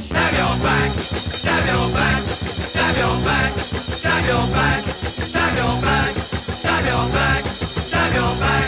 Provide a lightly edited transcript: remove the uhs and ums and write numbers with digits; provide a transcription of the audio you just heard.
Stab your back, stab your back, stab your back, stab your back, stab your back, stab your back, stab your back.